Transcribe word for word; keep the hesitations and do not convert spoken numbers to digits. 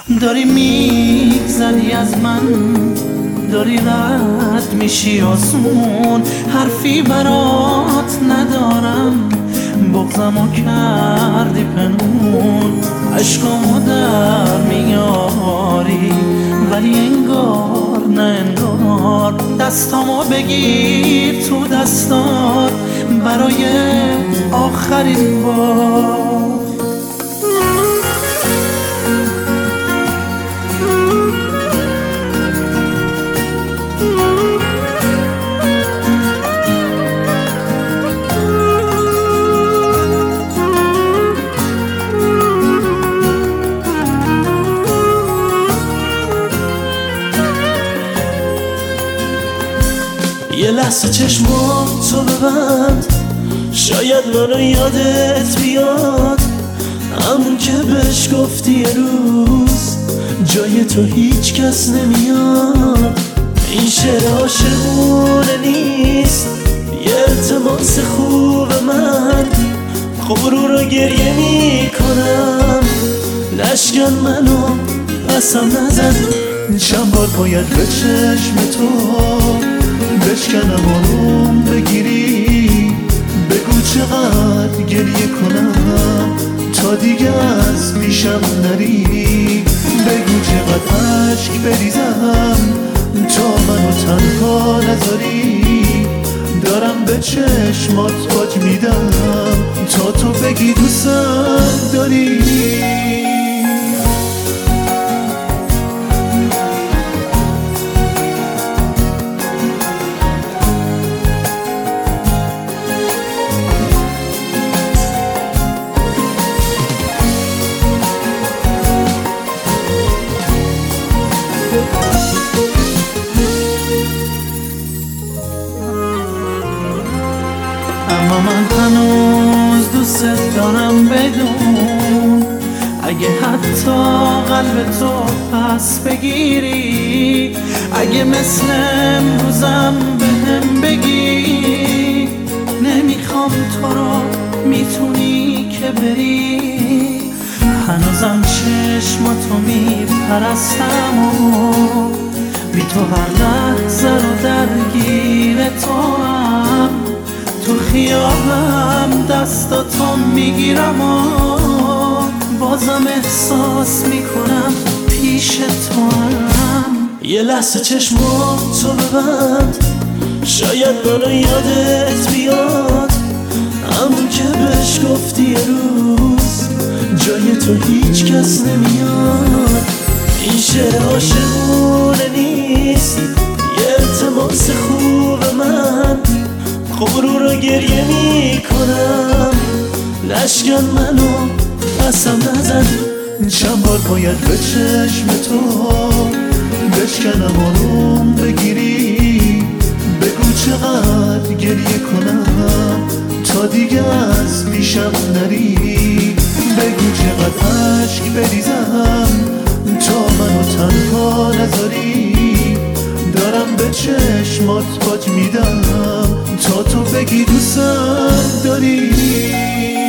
داری میگذری از من، داری رد میشی آسمون، حرفی برات ندارم، بغضمو کردی پنهون، عشقامو در میاری ولی انگار نه انگار، دستامو بگیر تو دستات برای آخرین بار. یه لحظه چشماتو ببند، شاید منو یادت بیاد، همون که بهش گفتی یه روز جای تو هیچ کس نمیاد. این شعر عاشقونه نیست، یه التماس خوب من، غرور رو گریه میکنم، نشکن منو پسم نزن. چند بار باید به چشم تو بشکنم آروم بگیری، بگو چقدر گریه کنم تا دیگه از پیشم نری، بگو چقدر عشق بریزم تا منو تنها نذاری، دارم به چشمات باج میدم تا تو بگی دوستم داری. اما من هنوز دوست دارم بدون، اگه حتی قلب تو پس بگیری، اگه مثل امروزم بهم بگی نمیخوام تو رو، میتونی که بری، هنوزم چشماتو میپرستم و بی تو هر لحظه رو درگیر تو هم، تو خیابم دستاتو میگیرم و بازم احساس میکنم پیش تو هم. یه لحظه چشماتو ببند، شاید منو یادت بیاد، همون که بهش گفتی یه روز جای تو هیچ کس نمیاد. این شعر عاشقونه نیست، یه التماس خوب من، غرور رو گریه میکنم، نشکن منو پسم نزن. چند بار باید به چشم تو بشکنم آروم بگیری، بگو چقدر گریه کنم تا دیگه از پیشم نری، بگو چقدر عشق بریزم تا منو تنها نذاری، دارم به چشمات باج میدم تا تو بگی دوستم داری.